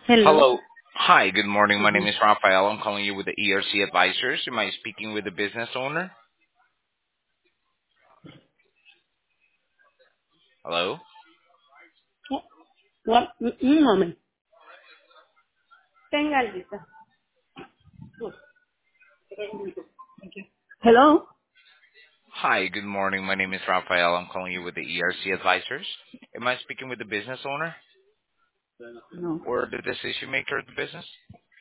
Hello. Hello. Hi, good morning. My Mm-hmm. name is Rafael. I'm calling you with the ERC Advisors. Am I speaking with the business owner? Hello? What? Un moment. Tenga lista. Hello? Hi, good morning. My name is Rafael. I'm calling you with the ERC Advisors. Am I speaking with the business owner No. or the decision maker of the business?